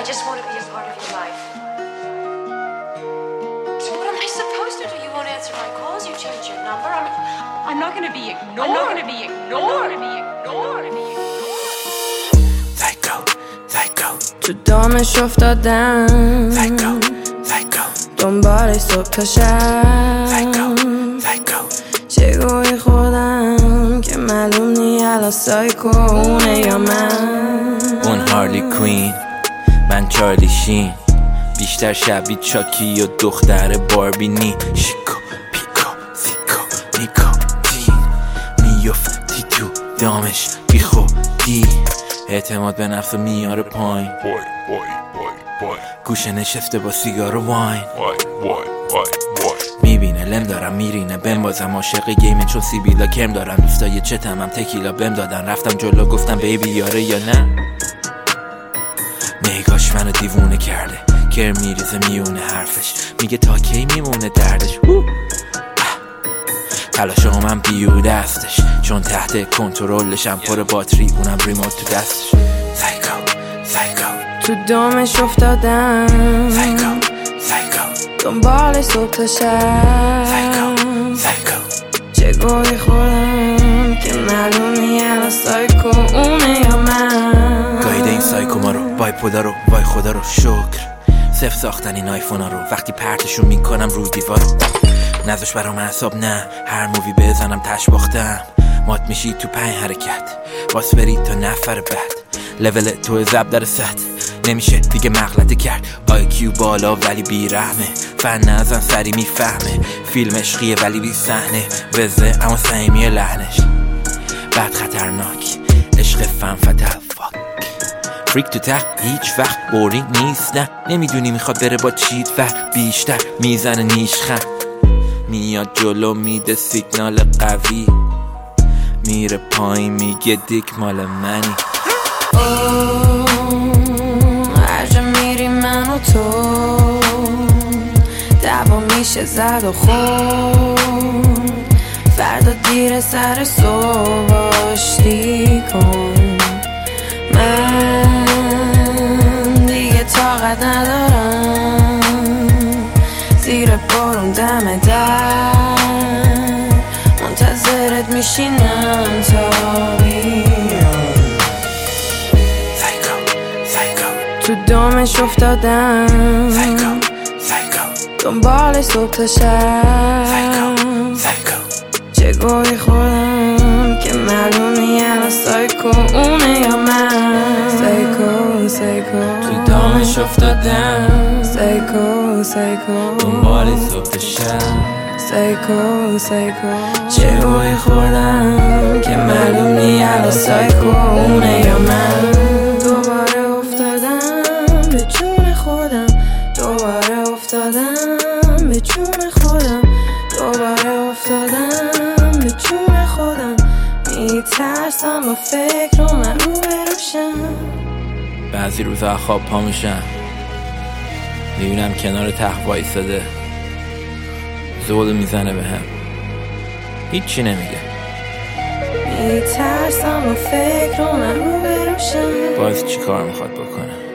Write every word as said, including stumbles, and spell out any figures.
just want to be a part of your life. So what am I supposed to do? You won't answer my calls. You change your number. I'm, I'm not going to be ignored. I'm not going to be ignored. I'm not going to be ignored. I'm not Psycho, psycho. تو دامش افتادم Psycho, psycho. دنبال صبح تا شب Psycho, psycho. چه گویی خودم که معلوم نی الان سایکو اونه یا من. اون هارلی کوین، من چارلی شین، بیشتر شبیه چاکی و دختر باربینی. شیکو پیکو سیکو نیکوتین میفتی تو دامش بی خودی، اعتماد به نفس میاره پایین. گوشه نشسته با سیگار و واین، میبینه لم دارم میرینه بهم بازم عاشق گیمه چون سیبیلا کرم دارن دوستای چتم هم تکیلا بهم دادن. رفتم جلو گفتم بیبی یاره یا نه، نگاش منو دیوونه کرده، کرم میریزه میونه حرفش، میگه تا کی میمونه دردش. تلاشا من بیوده هستش چون تحت کنترلشم، پر باتری اونم ریموت تو دستش. سایکو سایکو. تو دامش افتادم سایکو سایکو. دنبال صبح تا شب سایکو سایکو. چه گویی خودم که معلوم نی الان سایکو اونه یا من. گایده این سایکو ما رو، وای پودا رو، وای خدا رو شکر. صف ساختن این آیفونا رو، وقتی پرتشون میکنم رو دیوارو. نذاش برام اعصاب نه، هر مووی بزنم تش باختم. مات میشی تو پنج حرکت، باس بری تا نفر بعد. لول تو زب در سطح نمیشه دیگه مغلطه کرد. آی کیو بالا ولی بی رحمه، فن نزن سری میفهمه. فیلم عشقیه ولی بی صحنه، وزه اما صمیمیه لحنش. بعد خطرناک عشق فن فتل فاک. فریک تو ته هیچ وقت بورینگ نیست، نه نمیدونی میخواد بره با چیت ور بیشتر میزنه نیشخم. میاد جلو میده سیگنال قوی، میره پایین میگه دیک مال منی. هر جا میری من و تو دعوا میشه زد و خورد. فردا دیر سر صبح آشتی کن، من دیگه طاقت ندارم زیر بارون دم در منتظرت میشینم تا بیام. تو دامش افتادم سایکو سایکو. دنبال صبح تا شب سایکو سایکو. چه گویی خودم که معلوم نی الان سایکو اونه یا من. سایکو سایکو. تو دامش افتادم سایکو سایکو. دنبال صبح شب. سایکو سایکو. چه گویی خودم که معلوم نی الان سایکو اونه یا من. دوباره افتادم به جون خودم، دوباره افتادم به جون خودم، دوباره افتادم به جون خودم. میترسم با فکر رو من رو بروشم. بعضی روزا خواب پا میشم میبینم کنار تخت وایساده، زول میزنه به هم، هیچی نمیگه. میترسم با فکر رو من رو بروشم. باز چی کار میخواد بکنه؟